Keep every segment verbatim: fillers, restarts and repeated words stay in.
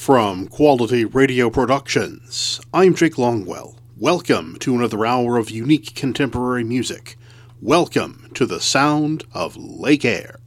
From Quality Radio Productions, I'm Jake Longwell. Welcome to another hour of unique contemporary music. Welcome to the sound of Lake Air.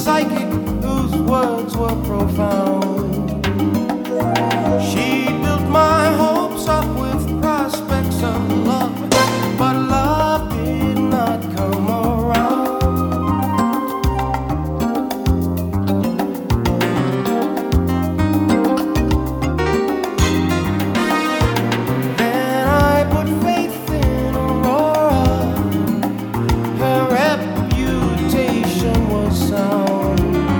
psychic whose words were profound. She built my hopes up with prospects of love, but love did not come around. Then I put faith in Aurora. Her reputation was sound.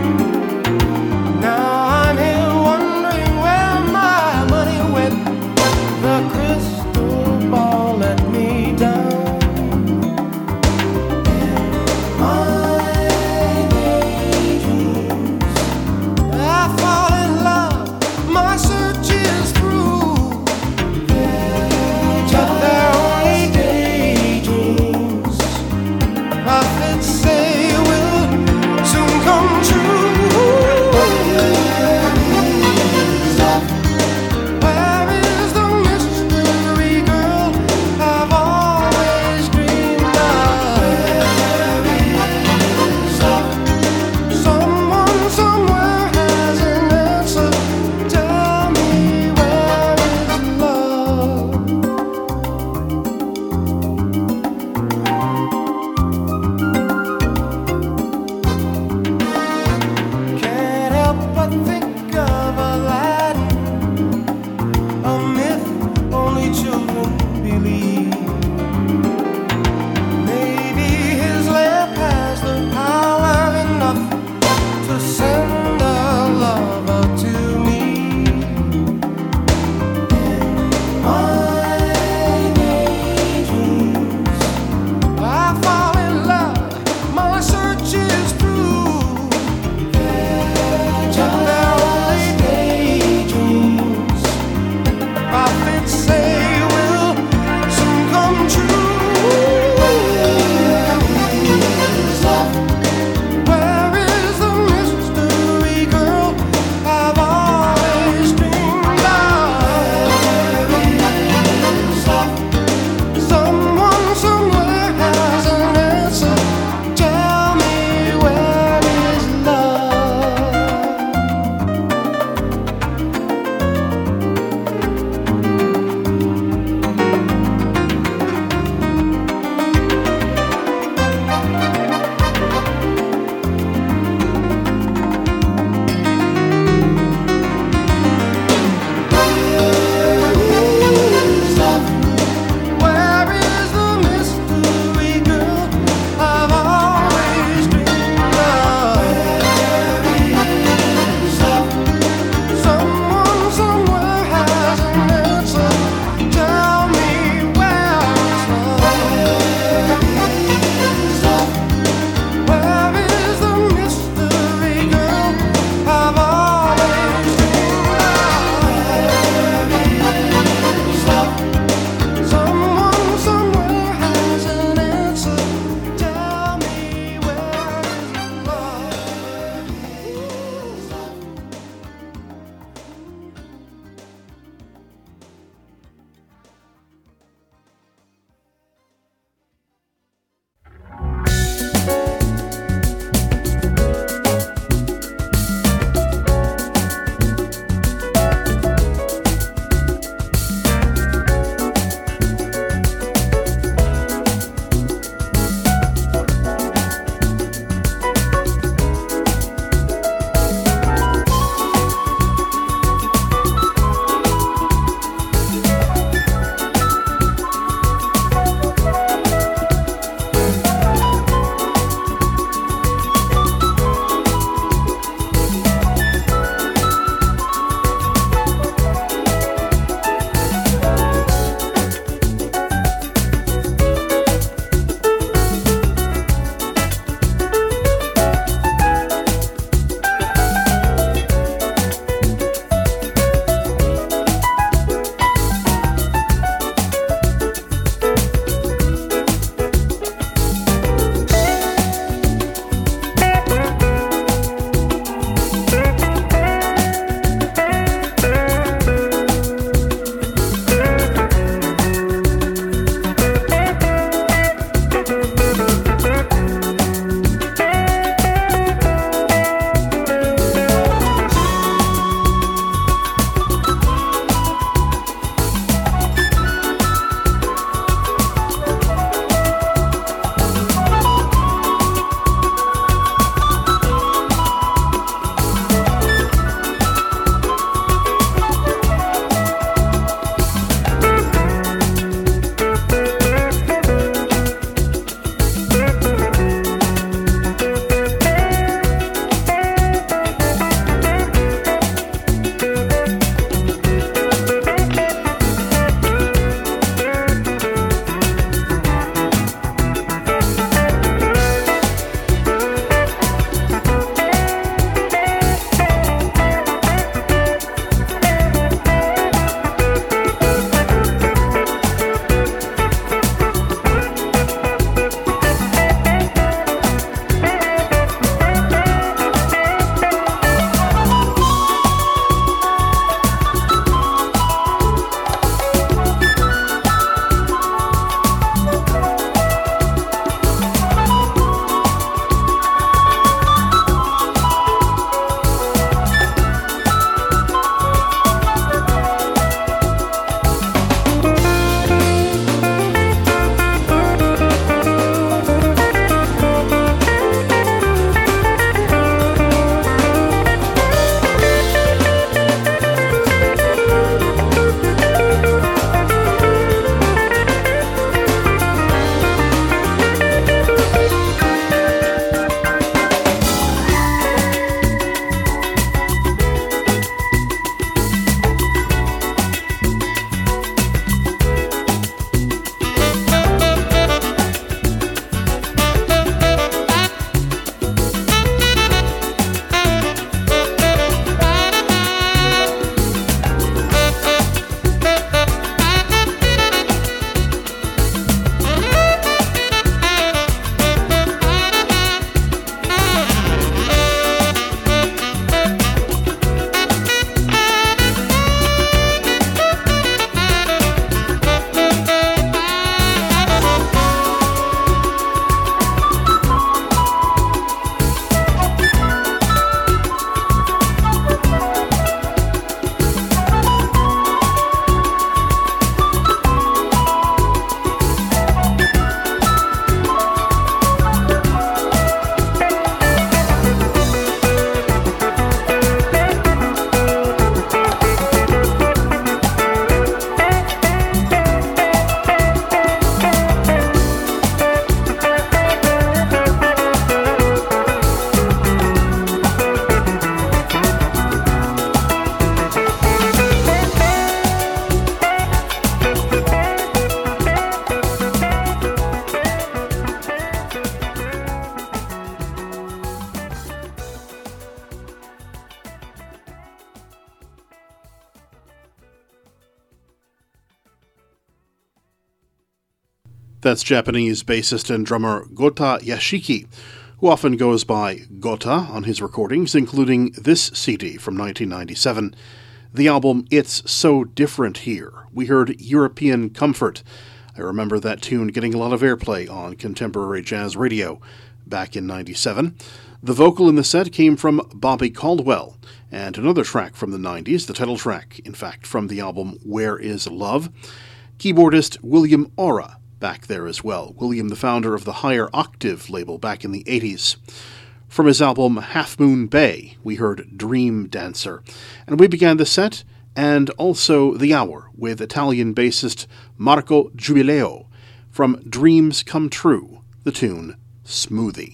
That's Japanese bassist and drummer Gota Yashiki, who often goes by Gota on his recordings, including this C D from nineteen ninety-seven. The album It's So Different Here. We heard European Comfort. I remember that tune getting a lot of airplay on contemporary jazz radio back in ninety-seven. The vocal in the set came from Bobby Caldwell, and another track from the nineties, the title track, in fact, from the album Where Is Love. Keyboardist William Ora back there as well. William, the founder of the Higher Octave label back in the eighties. From his album Half Moon Bay, we heard Dream Dancer. And we began the set and also the hour with Italian bassist Marco Giubileo from Dreams Come True, the tune Smoothie.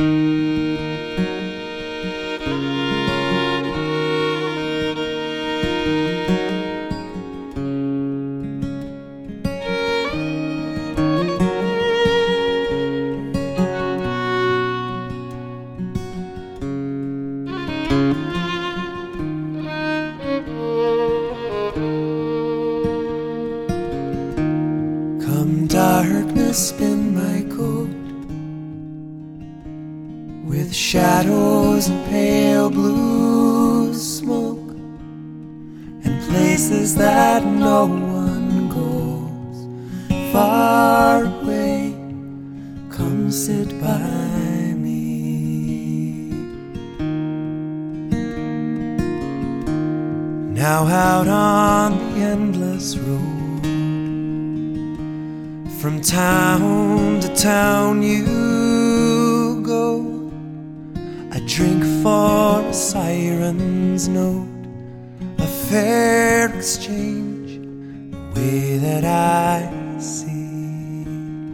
Come darkness, spin my coat with shadows and pale blue smoke, and places that no one goes. Far away, come sit by me. Now out on the endless road, from town to town you go. I drink for a siren's note, a fair exchange, the way that I see.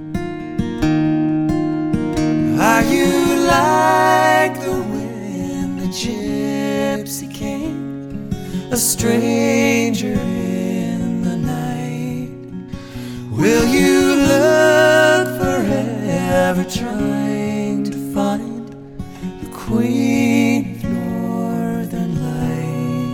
Are you like the wind, a gypsy king, a stranger in the night? Will you look forever trying to find the queen of northern light?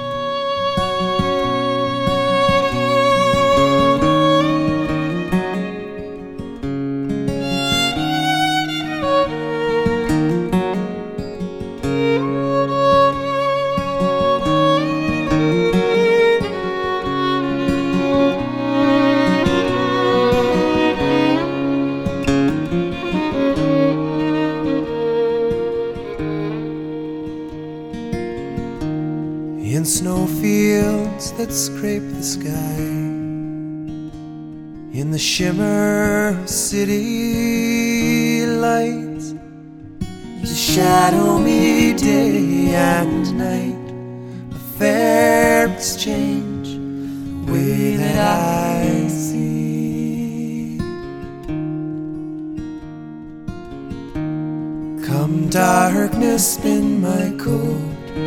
In snowfields that scrape the sky, in the shimmer of city lights, you shadow me day and night, a fair exchange, the way that I see. Come darkness, spin my coat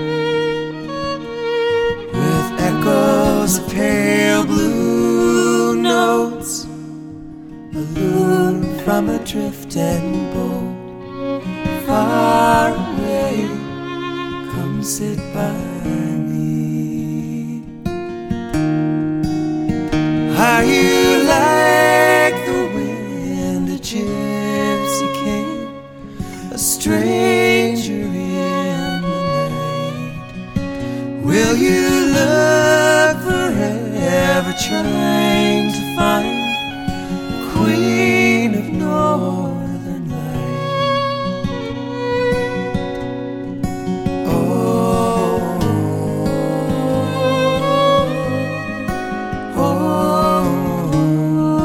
with echoes of pale blue notes, a lure from a drifting boat. Far away, come sit by me. Are you like the wind, a gypsy king, a stranger in the night? Will you look forever trying to find the queen of northern light? Oh, oh, oh, oh.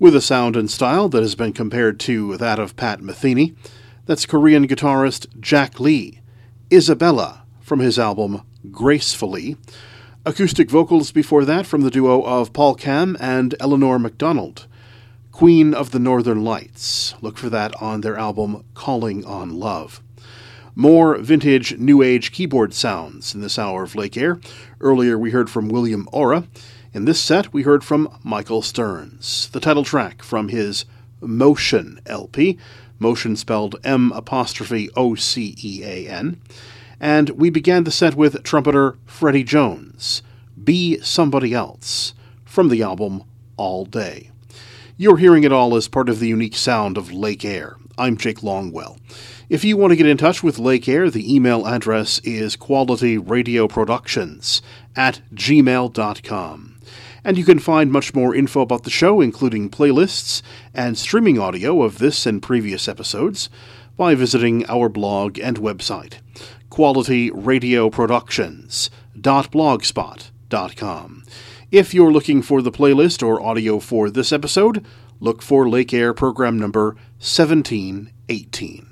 with a sound and style that has been compared to that of Pat Metheny. That's Korean guitarist Jack Lee, Isabella, from his album Gracefully. Acoustic vocals before that from the duo of Paul Cam and Eleanor MacDonald, Queen of the Northern Lights. Look for that on their album Calling on Love. More vintage New Age keyboard sounds in this hour of Lake Air. Earlier we heard from William Ora. In this set we heard from Michael Stearns, the title track from his Motion L P, Motion spelled M apostrophe O C E A N. And we began the set with trumpeter Freddie Jones, Be Somebody Else, from the album All Day. You're hearing it all as part of the unique sound of Lake Air. I'm Jake Longwell. If you want to get in touch with Lake Air, the email address is qualityradioproductions at gmail dot com. And you can find much more info about the show, including playlists and streaming audio of this and previous episodes, by visiting our blog and website, quality radio productions dot blogspot dot com. If you're looking for the playlist or audio for this episode, look for Lake Air program number seventeen eighteen.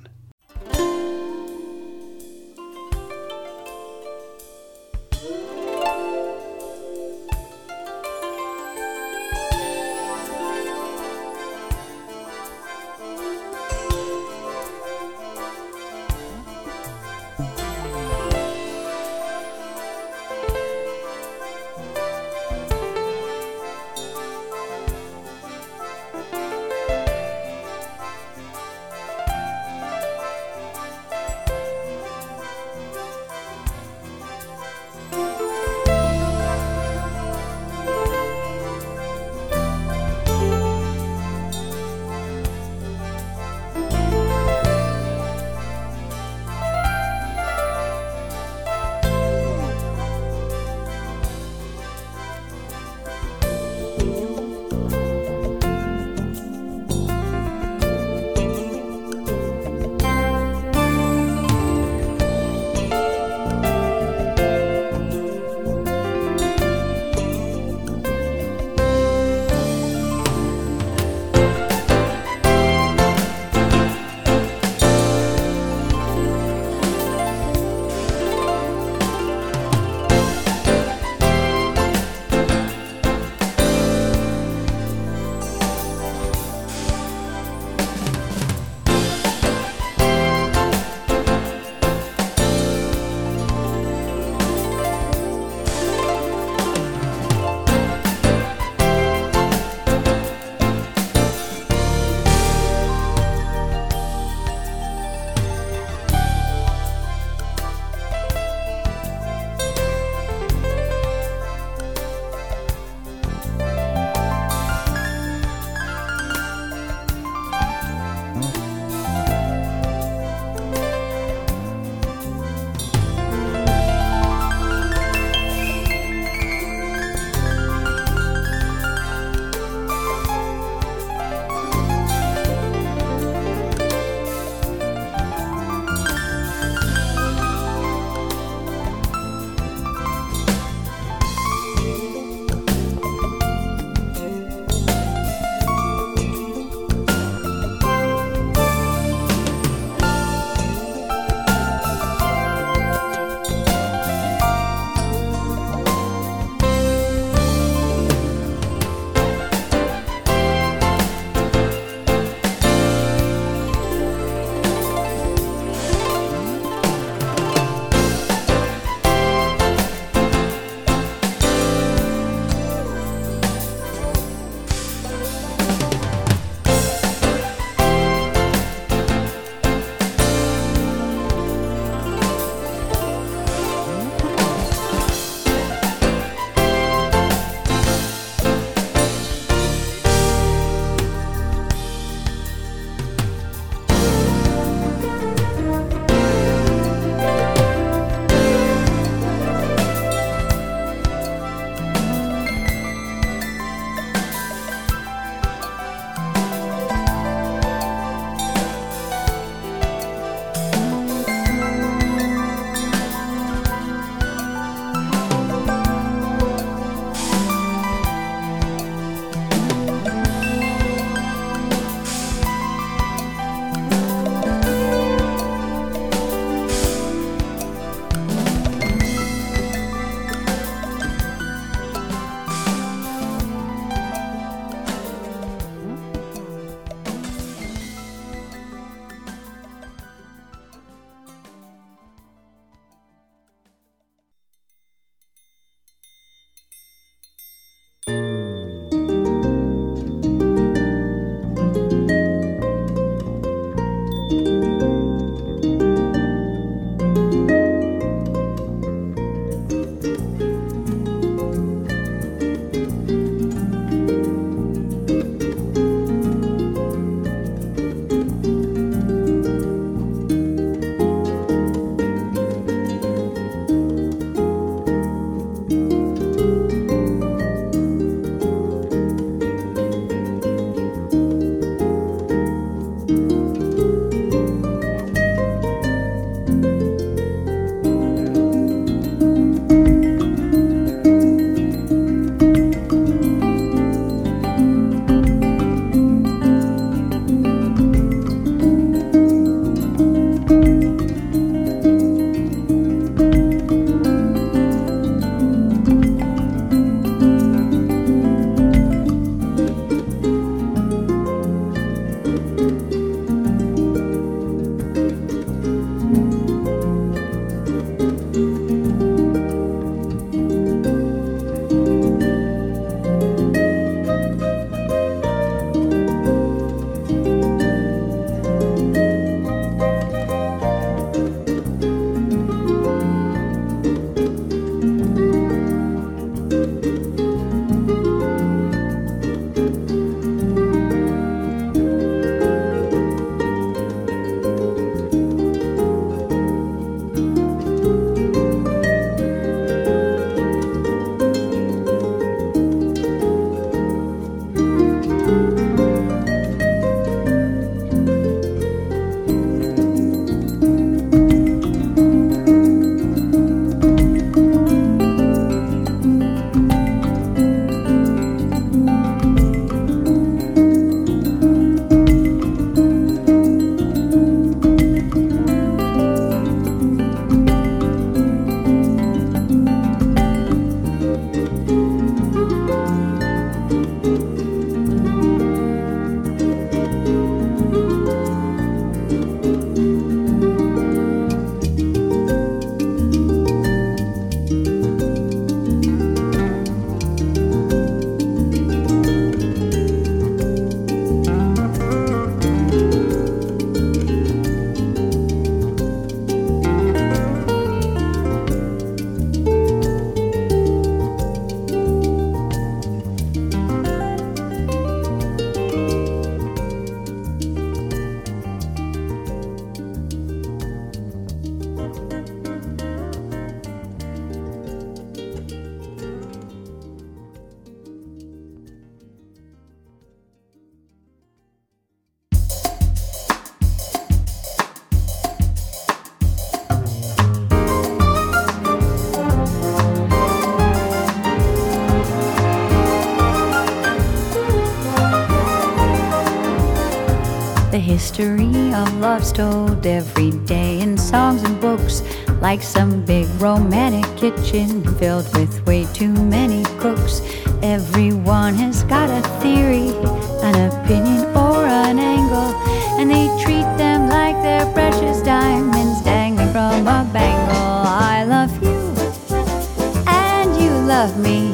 History of love's told every day in songs and books, like some big romantic kitchen filled with way too many cooks. Everyone has got a theory, an opinion, or an angle, and they treat them like they're precious diamonds dangling from a bangle. I love you, and you love me,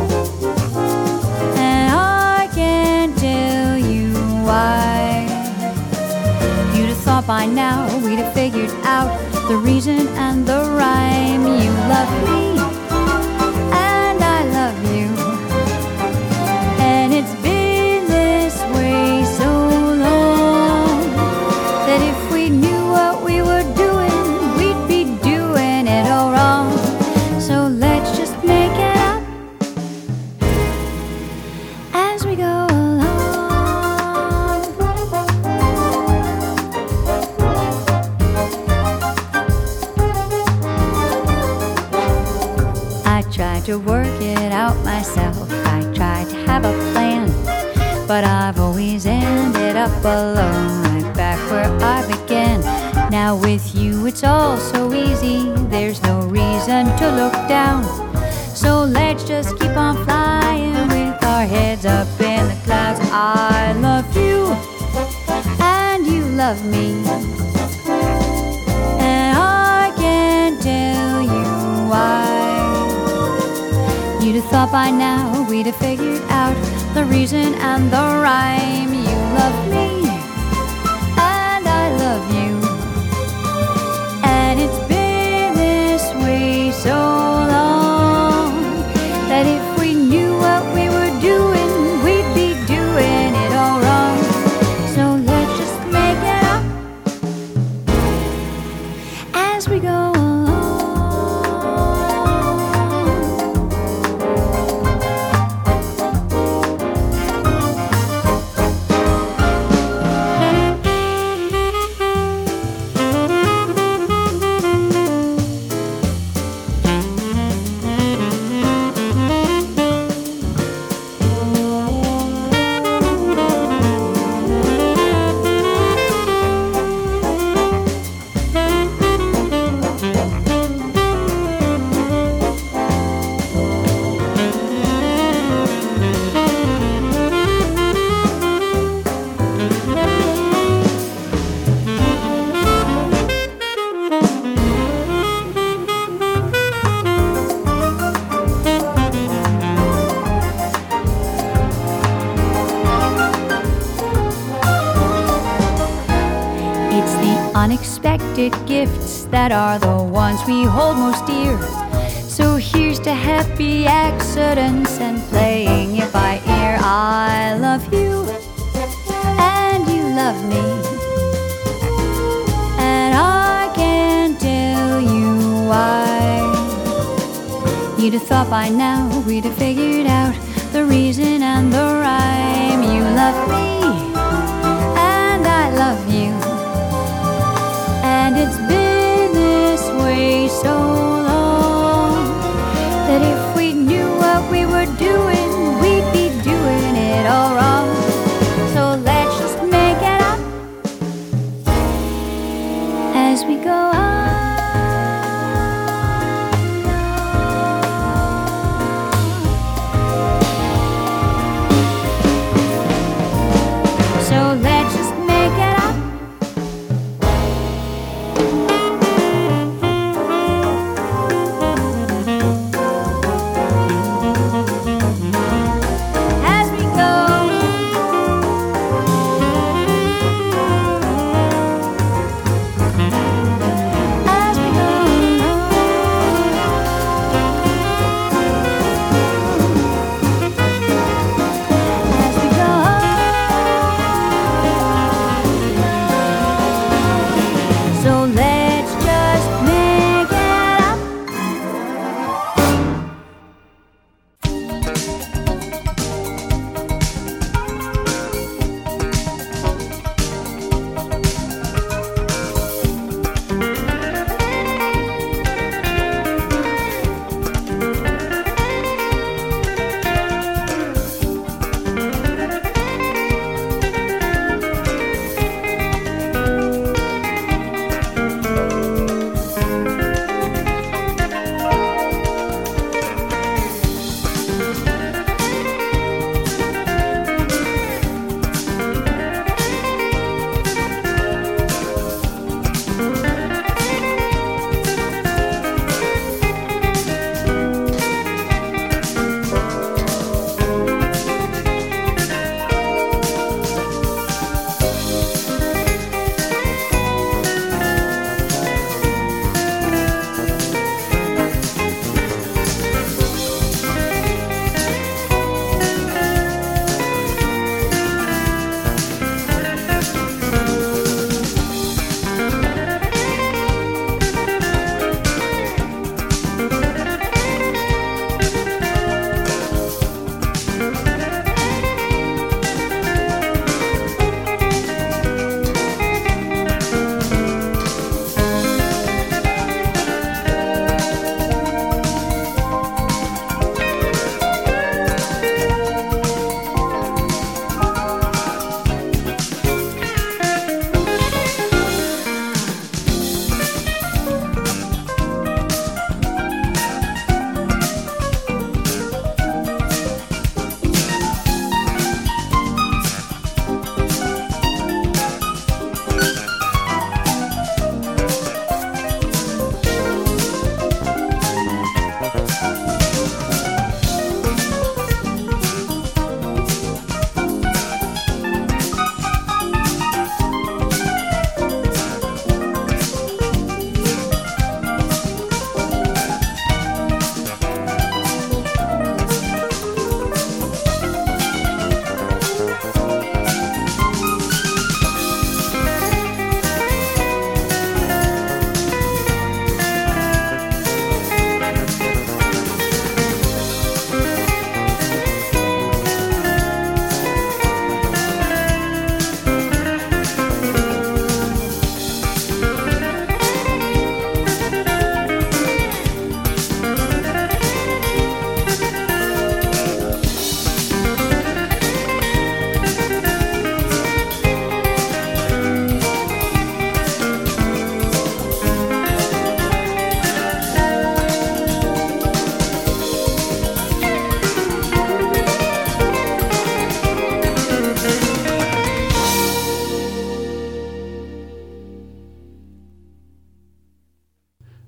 and I can't tell you why. Thought by now we'd have figured out the reason and the rhyme. You love me, and I love you, and it's been this way so long that if we knew what we were doing, we'd be doing it all wrong. So let's just make it up as we go. To work it out myself, I tried to have a plan, but I've always ended up alone, right back where I began. Now with you it's all so easy, there's no reason to look down. So let's just keep on flying with our heads up in the clouds. I love you, and you love me, and I can't tell you why. You'd have thought by now we'd have figured out the reason and the rhyme. You love me, and I love you, and it's been this way so long that if we knew what we were doing, we'd be doing it all wrong. So let's just make it up as we go. Unexpected gifts that are the ones we hold most dear. So here's to happy accidents and playing it by ear. I love you, and you love me, and I can't tell you why. You'd have thought by now we'd have figured out the reason and the rhyme. You love me, and I love you, and it's been this way so long that if we knew what we were doing, we'd be doing it all wrong. So let's just make it up as we go on.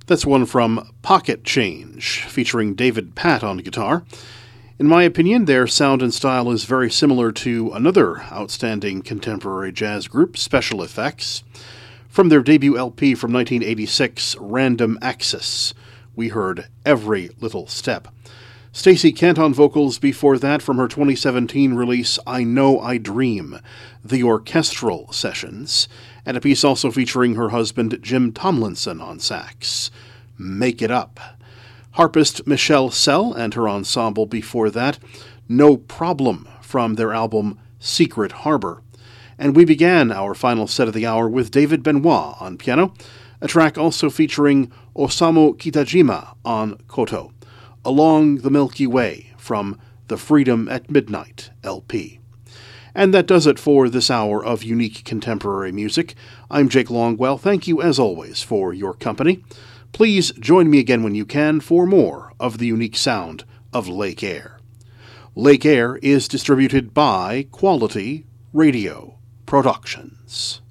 That's one from Pocket Change, featuring David Patt on guitar. In my opinion, their sound and style is very similar to another outstanding contemporary jazz group, Special Effects. From their debut L P from nineteen eighty-six, Random Access, we heard Every Little Step. Stacey Kent on vocals before that from her twenty seventeen release I Know I Dream, The Orchestral Sessions, and a piece also featuring her husband Jim Tomlinson on sax, Make It Up. Harpist Michelle Sell and her ensemble before that, No Problem, from their album Secret Harbor. And we began our final set of the hour with David Benoit on piano, a track also featuring Osamu Kitajima on koto, Along the Milky Way from the Freedom at Midnight L P. And that does it for this hour of unique contemporary music. I'm Jake Longwell. Thank you, as always, for your company. Please join me again when you can for more of the unique sound of Lake Air. Lake Air is distributed by Quality Radio Productions.